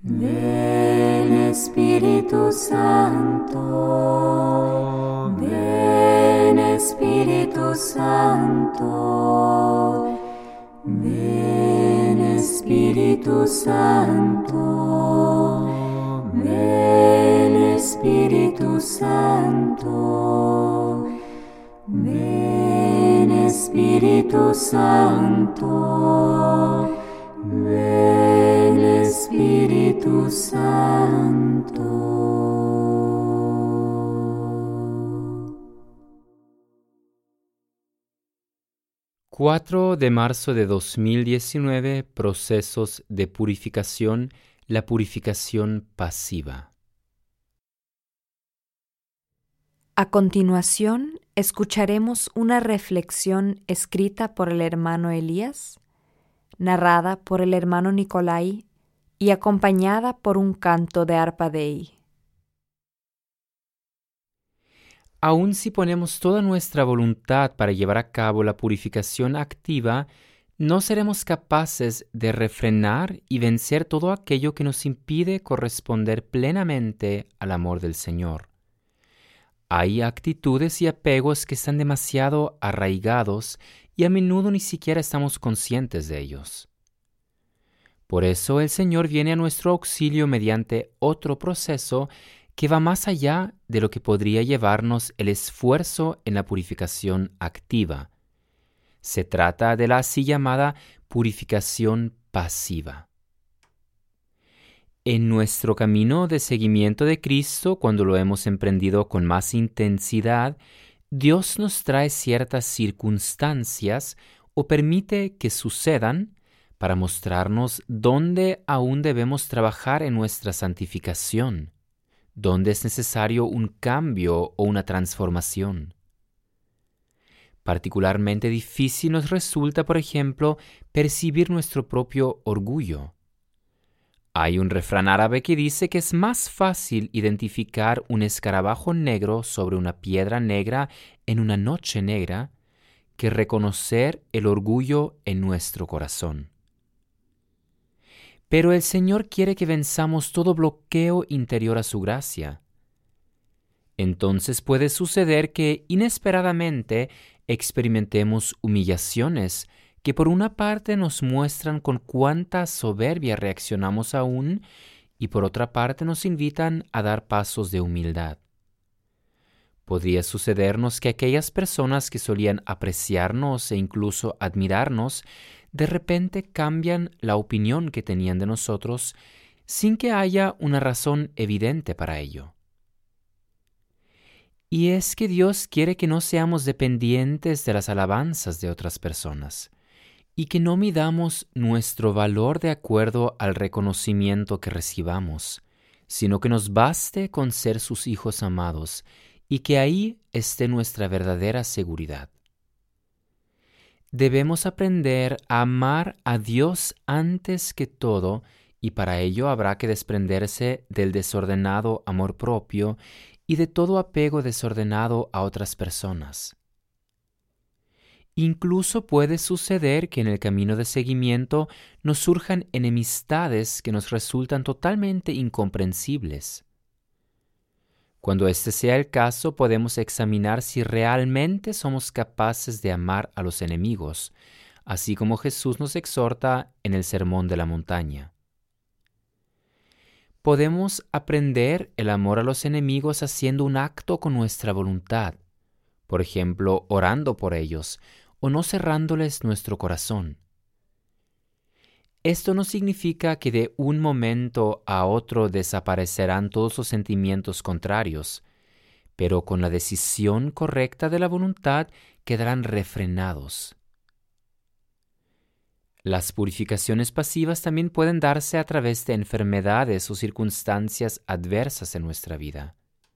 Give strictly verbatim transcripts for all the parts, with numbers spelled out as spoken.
Ven Espíritu Santo, ven Espíritu Santo, ven Espíritu Santo, ven Espíritu Santo, ven Espíritu Santo, ven Espíritu Santo. cuatro de marzo de dos mil diecinueve, procesos de purificación, la purificación pasiva. A continuación, escucharemos una reflexión escrita por el hermano Elías, narrada por el hermano Nicolai y acompañada por un canto de arpa Dei. Aun si ponemos toda nuestra voluntad para llevar a cabo la purificación activa, no seremos capaces de refrenar y vencer todo aquello que nos impide corresponder plenamente al amor del Señor. Hay actitudes y apegos que están demasiado arraigados y a menudo ni siquiera estamos conscientes de ellos. Por eso el Señor viene a nuestro auxilio mediante otro proceso que va más allá de lo que podría llevarnos el esfuerzo en la purificación activa. Se trata de la así llamada purificación pasiva. En nuestro camino de seguimiento de Cristo, cuando lo hemos emprendido con más intensidad, Dios nos trae ciertas circunstancias o permite que sucedan para mostrarnos dónde aún debemos trabajar en nuestra santificación, dónde es necesario un cambio o una transformación. Particularmente difícil nos resulta, por ejemplo, percibir nuestro propio orgullo. Hay un refrán árabe que dice que es más fácil identificar un escarabajo negro sobre una piedra negra en una noche negra que reconocer el orgullo en nuestro corazón. Pero el Señor quiere que venzamos todo bloqueo interior a su gracia. Entonces puede suceder que inesperadamente experimentemos humillaciones que por una parte nos muestran con cuánta soberbia reaccionamos aún y por otra parte nos invitan a dar pasos de humildad. Podría sucedernos que aquellas personas que solían apreciarnos e incluso admirarnos de repente cambian la opinión que tenían de nosotros sin que haya una razón evidente para ello. Y es que Dios quiere que no seamos dependientes de las alabanzas de otras personas y que no midamos nuestro valor de acuerdo al reconocimiento que recibamos, sino que nos baste con ser sus hijos amados y que ahí esté nuestra verdadera seguridad. Debemos aprender a amar a Dios antes que todo y para ello habrá que desprenderse del desordenado amor propio y de todo apego desordenado a otras personas. Incluso puede suceder que en el camino de seguimiento nos surjan enemistades que nos resultan totalmente incomprensibles. Cuando este sea el caso, podemos examinar si realmente somos capaces de amar a los enemigos, así como Jesús nos exhorta en el Sermón de la Montaña. Podemos aprender el amor a los enemigos haciendo un acto con nuestra voluntad, por ejemplo, orando por ellos o no cerrándoles nuestro corazón. Esto no significa que de un momento a otro desaparecerán todos los sentimientos contrarios, pero con la decisión correcta de la voluntad quedarán refrenados. Las purificaciones pasivas también pueden darse a través de enfermedades o circunstancias adversas en nuestra vida.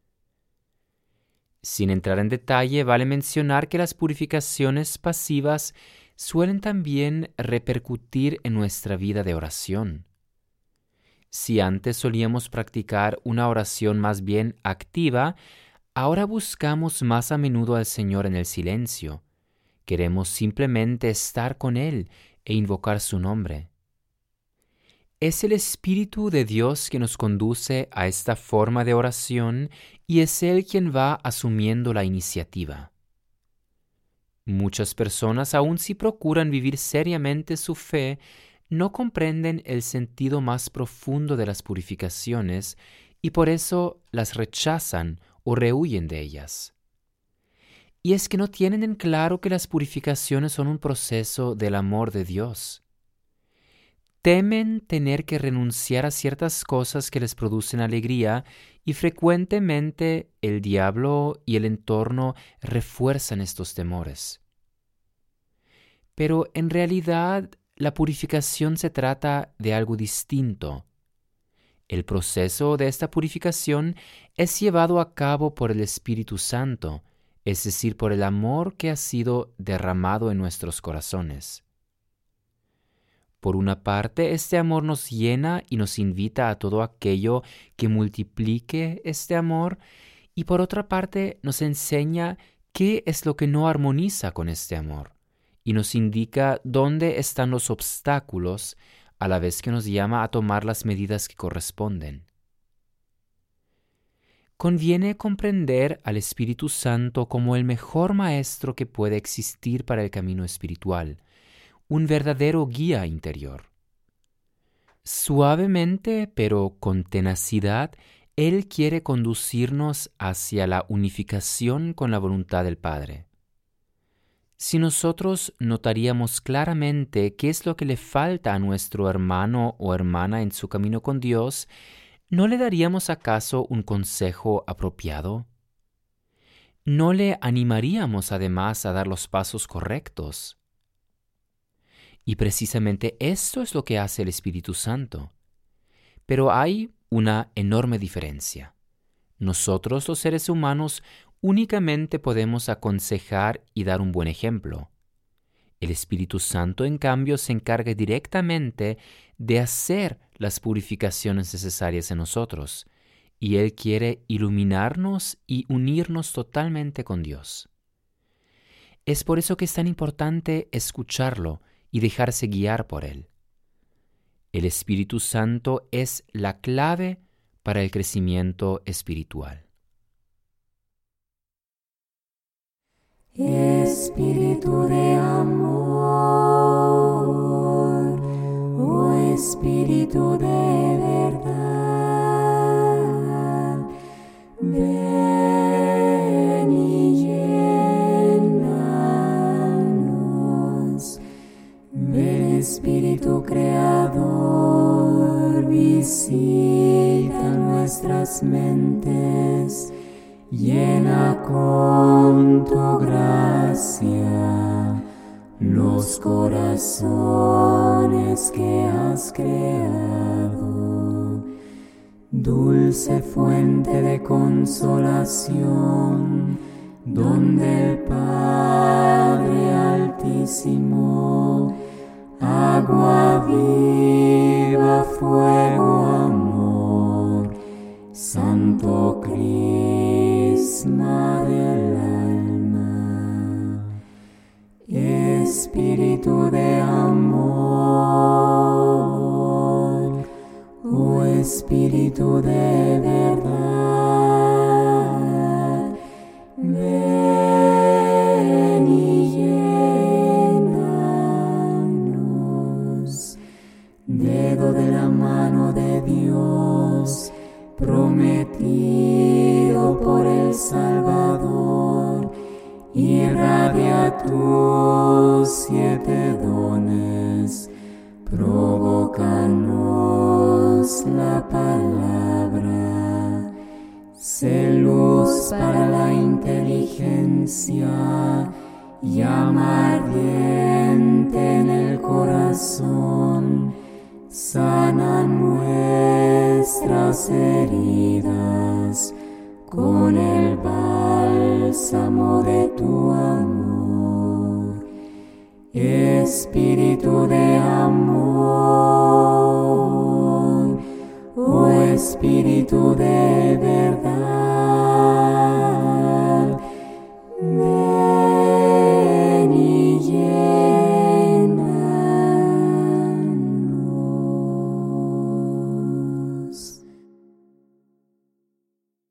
Sin entrar en detalle, vale mencionar que las purificaciones pasivas suelen también repercutir en nuestra vida de oración. Si antes solíamos practicar una oración más bien activa, ahora buscamos más a menudo al Señor en el silencio. Queremos simplemente estar con Él e invocar su nombre. Es el Espíritu de Dios que nos conduce a esta forma de oración y es Él quien va asumiendo la iniciativa. Muchas personas, aun si procuran vivir seriamente su fe, no comprenden el sentido más profundo de las purificaciones y por eso las rechazan o rehuyen de ellas. Y es que no tienen en claro que las purificaciones son un proceso del amor de Dios. Temen tener que renunciar a ciertas cosas que les producen alegría y frecuentemente el diablo y el entorno refuerzan estos temores. Pero en realidad la purificación se trata de algo distinto. El proceso de esta purificación es llevado a cabo por el Espíritu Santo, es decir, por el amor que ha sido derramado en nuestros corazones. Por una parte, este amor nos llena y nos invita a todo aquello que multiplique este amor, y por otra parte nos enseña qué es lo que no armoniza con este amor, y nos indica dónde están los obstáculos, a la vez que nos llama a tomar las medidas que corresponden. Conviene comprender al Espíritu Santo como el mejor maestro que puede existir para el camino espiritual, un verdadero guía interior. Suavemente, pero con tenacidad, Él quiere conducirnos hacia la unificación con la voluntad del Padre. Si nosotros notaríamos claramente qué es lo que le falta a nuestro hermano o hermana en su camino con Dios, ¿no le daríamos acaso un consejo apropiado? ¿No le animaríamos además a dar los pasos correctos? Y precisamente esto es lo que hace el Espíritu Santo. Pero hay una enorme diferencia. Nosotros, los seres humanos, únicamente podemos aconsejar y dar un buen ejemplo. El Espíritu Santo, en cambio, se encarga directamente de hacer las purificaciones necesarias en nosotros, y Él quiere iluminarnos y unirnos totalmente con Dios. Es por eso que es tan importante escucharlo y dejarse guiar por Él. El Espíritu Santo es la clave para el crecimiento espiritual. Espíritu de amor, oh Espíritu de verdad, ven y llénanos. Ven, Espíritu Creador, visita nuestras mentes. Llena con tu gracia los corazones que has creado. Dulce fuente de consolación, donde el Padre Altísimo, agua viva, fuego, amor, Santo Crisma del alma, Espíritu de amor, oh Espíritu de verdad, ven y llénanos. Dedo de la mano de Dios, prometido por el Salvador, irradia tus siete dones, provócanos la palabra, sé luz para la inteligencia, llama ardiente en el corazón, sana nuestras heridas con el bálsamo de tu amor. Espíritu de amor, oh Espíritu de verdad,